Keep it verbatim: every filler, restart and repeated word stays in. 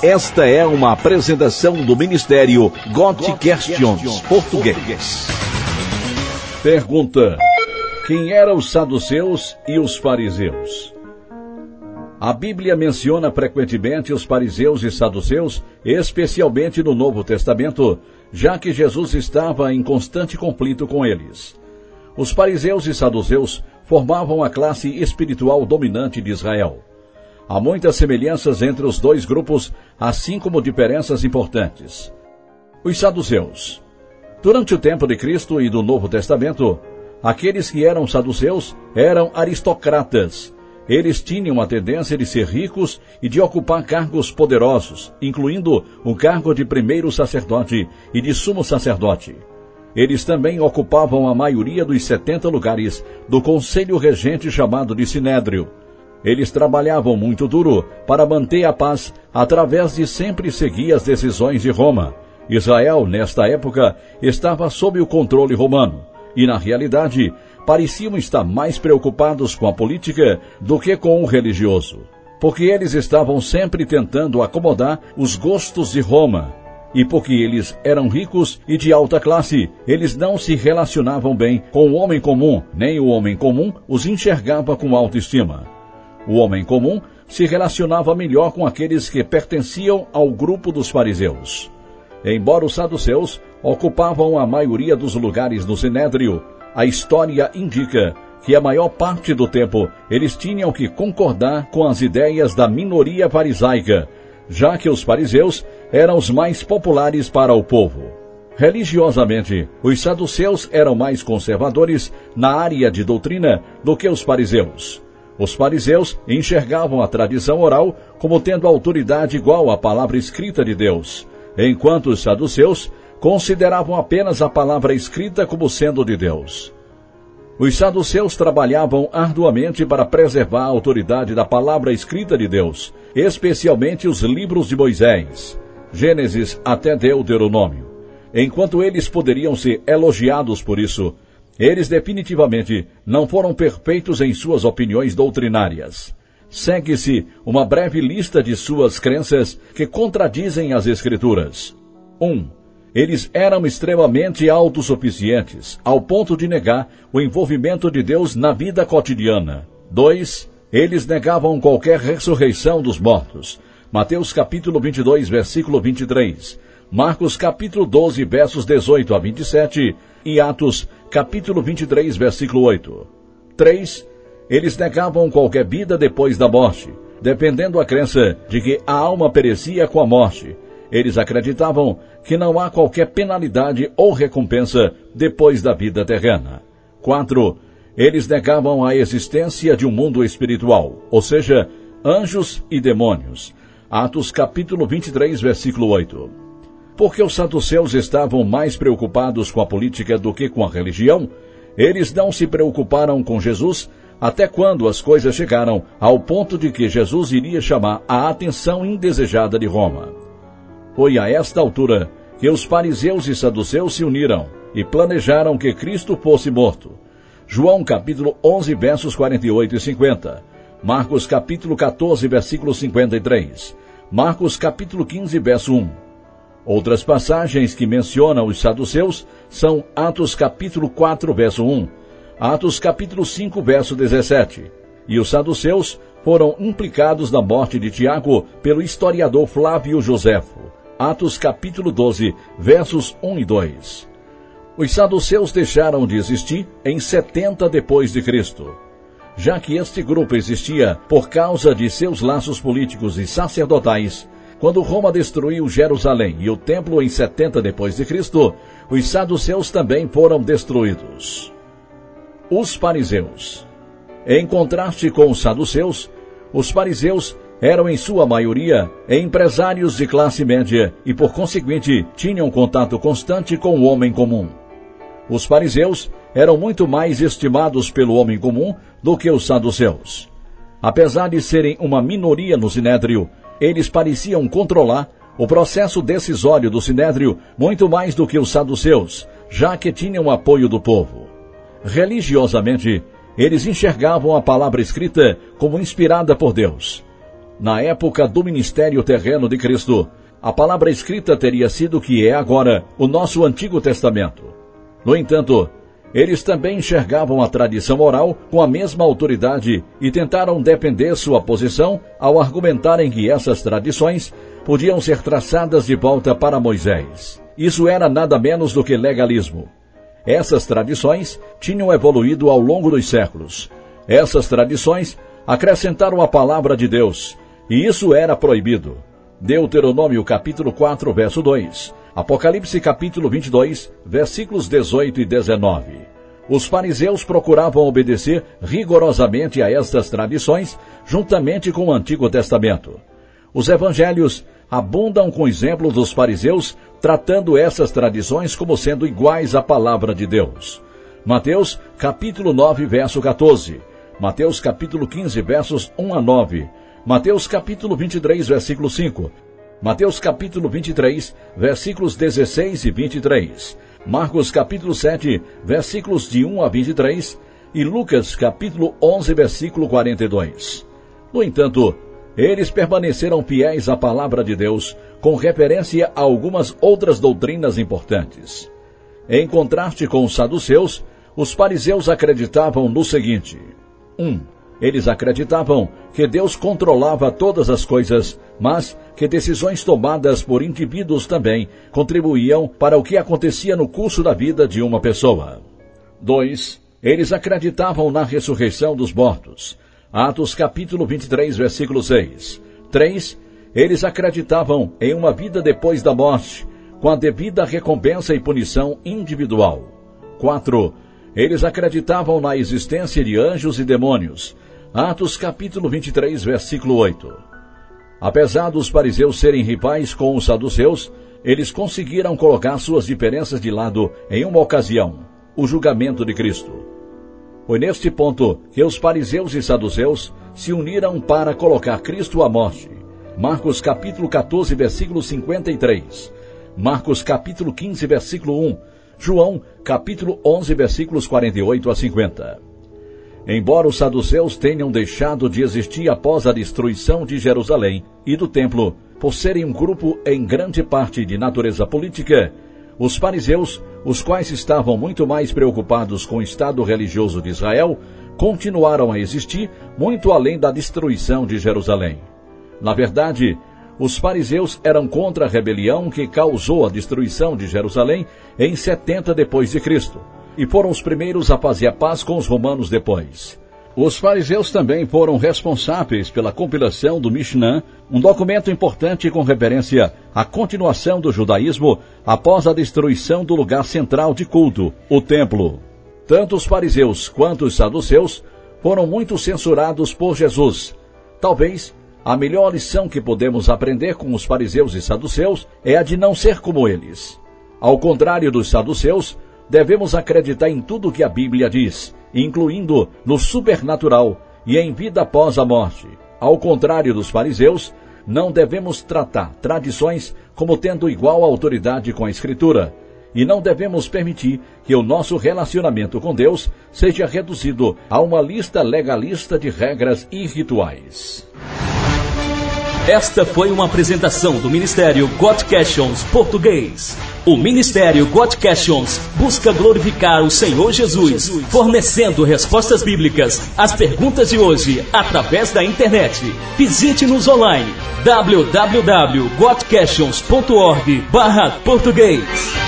Esta é uma apresentação do Ministério God Questions Português. Pergunta: quem eram os saduceus e os fariseus? A Bíblia menciona frequentemente os fariseus e saduceus, especialmente no Novo Testamento, já que Jesus estava em constante conflito com eles. Os fariseus e saduceus formavam a classe espiritual dominante de Israel. Há muitas semelhanças entre os dois grupos, assim como diferenças importantes. Os saduceus. Durante o tempo de Cristo e do Novo Testamento, aqueles que eram saduceus eram aristocratas. Eles tinham a tendência de ser ricos e de ocupar cargos poderosos, incluindo o cargo de primeiro sacerdote e de sumo sacerdote. Eles também ocupavam a maioria dos setenta lugares do conselho regente chamado de Sinédrio. Eles trabalhavam muito duro para manter a paz através de sempre seguir as decisões de Roma. Israel, nesta época, estava sob o controle romano e, na realidade, pareciam estar mais preocupados com a política do que com o religioso, porque eles estavam sempre tentando acomodar os gostos de Roma. E porque eles eram ricos e de alta classe, eles não se relacionavam bem com o homem comum, nem o homem comum os enxergava com autoestima. O homem comum se relacionava melhor com aqueles que pertenciam ao grupo dos fariseus. Embora os saduceus ocupavam a maioria dos lugares no Sinédrio, a história indica que a maior parte do tempo eles tinham que concordar com as ideias da minoria farisaica, já que os fariseus eram os mais populares para o povo. Religiosamente, os saduceus eram mais conservadores na área de doutrina do que os fariseus. Os fariseus enxergavam a tradição oral como tendo autoridade igual à palavra escrita de Deus, enquanto os saduceus consideravam apenas a palavra escrita como sendo de Deus. Os saduceus trabalhavam arduamente para preservar a autoridade da palavra escrita de Deus, especialmente os livros de Moisés, Gênesis até Deuteronômio. Enquanto eles poderiam ser elogiados por isso, eles definitivamente não foram perfeitos em suas opiniões doutrinárias. Segue-se uma breve lista de suas crenças que contradizem as Escrituras. um. Eles eram extremamente autossuficientes, ao ponto de negar o envolvimento de Deus na vida cotidiana. dois. Eles negavam qualquer ressurreição dos mortos. Mateus capítulo vinte e dois, versículo vinte e três. Marcos capítulo doze, versos dezoito a vinte e sete. E Atos capítulo vinte e três, versículo oito. três. Eles negavam qualquer vida depois da morte, defendendo a crença de que a alma perecia com a morte. Eles acreditavam que não há qualquer penalidade ou recompensa depois da vida terrena. quatro. Eles negavam a existência de um mundo espiritual, ou seja, anjos e demônios. Atos capítulo vinte e três, versículo oito. Porque os saduceus estavam mais preocupados com a política do que com a religião, eles não se preocuparam com Jesus até quando as coisas chegaram ao ponto de que Jesus iria chamar a atenção indesejada de Roma. Foi a esta altura que os fariseus e saduceus se uniram e planejaram que Cristo fosse morto. João capítulo onze, versos quarenta e oito e cinquenta. Marcos capítulo quatorze, versículo cinquenta e três. Marcos capítulo quinze, verso um. Outras passagens que mencionam os saduceus são Atos capítulo quatro, verso um, Atos capítulo cinco, verso dezessete. E os saduceus foram implicados na morte de Tiago pelo historiador Flávio Joséfo. Atos capítulo doze, versos um e dois. Os saduceus deixaram de existir em setenta depois de Cristo. Já que este grupo existia por causa de seus laços políticos e sacerdotais, quando Roma destruiu Jerusalém e o templo em setenta depois de Cristo, os saduceus também foram destruídos. Os fariseus. Em contraste com os saduceus, os fariseus eram em sua maioria empresários de classe média e, por conseguinte, tinham contato constante com o homem comum. Os fariseus eram muito mais estimados pelo homem comum do que os saduceus. Apesar de serem uma minoria no Sinédrio, eles pareciam controlar o processo decisório do Sinédrio muito mais do que os saduceus, já que tinham apoio do povo. Religiosamente, eles enxergavam a palavra escrita como inspirada por Deus. Na época do ministério terreno de Cristo, a palavra escrita teria sido o que é agora o nosso Antigo Testamento. No entanto, eles também enxergavam a tradição oral com a mesma autoridade e tentaram defender sua posição ao argumentarem que essas tradições podiam ser traçadas de volta para Moisés. Isso era nada menos do que legalismo. Essas tradições tinham evoluído ao longo dos séculos. Essas tradições acrescentaram a palavra de Deus, e isso era proibido. Deuteronômio capítulo quatro, verso dois. Apocalipse capítulo vinte e dois, versículos dezoito e dezenove. Os fariseus procuravam obedecer rigorosamente a estas tradições, juntamente com o Antigo Testamento. Os evangelhos abundam com exemplos dos fariseus tratando essas tradições como sendo iguais à palavra de Deus. Mateus capítulo nove, verso quatorze. Mateus capítulo quinze, versos um a nove. Mateus capítulo vinte e três, versículo cinco. Mateus capítulo vinte e três, versículos dezesseis e vinte e três. Marcos capítulo sete, versículos de um a vinte e três. E Lucas capítulo onze, versículo quarenta e dois. No entanto, eles permaneceram fiéis à palavra de Deus, com referência a algumas outras doutrinas importantes. Em contraste com os saduceus, os fariseus acreditavam no seguinte. um. Eles acreditavam que Deus controlava todas as coisas, mas que decisões tomadas por indivíduos também contribuíam para o que acontecia no curso da vida de uma pessoa. dois. Eles acreditavam na ressurreição dos mortos. Atos capítulo vinte e três, versículo seis. três. Eles acreditavam em uma vida depois da morte, com a devida recompensa e punição individual. quatro. Eles acreditavam na existência de anjos e demônios. Atos capítulo vinte e três, versículo oito. Apesar dos fariseus serem rivais com os saduceus, eles conseguiram colocar suas diferenças de lado em uma ocasião, o julgamento de Cristo. Foi neste ponto que os fariseus e saduceus se uniram para colocar Cristo à morte. Marcos capítulo quatorze, versículo cinquenta e três. Marcos capítulo quinze, versículo um. João capítulo onze, versículos quarenta e oito a cinquenta. Embora os saduceus tenham deixado de existir após a destruição de Jerusalém e do templo, por serem um grupo em grande parte de natureza política, os fariseus, os quais estavam muito mais preocupados com o estado religioso de Israel, continuaram a existir muito além da destruição de Jerusalém. Na verdade, os fariseus eram contra a rebelião que causou a destruição de Jerusalém em setenta depois de Cristo, e foram os primeiros a fazer a paz com os romanos depois. Os fariseus também foram responsáveis pela compilação do Mishnah, um documento importante com referência à continuação do judaísmo após a destruição do lugar central de culto, o templo. Tanto os fariseus quanto os saduceus foram muito censurados por Jesus. Talvez a melhor lição que podemos aprender com os fariseus e saduceus é a de não ser como eles. Ao contrário dos saduceus, devemos acreditar em tudo que a Bíblia diz, incluindo no supernatural e em vida após a morte. Ao contrário dos fariseus, não devemos tratar tradições como tendo igual autoridade com a Escritura, e não devemos permitir que o nosso relacionamento com Deus seja reduzido a uma lista legalista de regras e rituais. Esta foi uma apresentação do Ministério God Questions Português. O Ministério God Questions busca glorificar o Senhor Jesus, fornecendo respostas bíblicas às perguntas de hoje através da internet. Visite-nos online w w w ponto god questions ponto org barra português.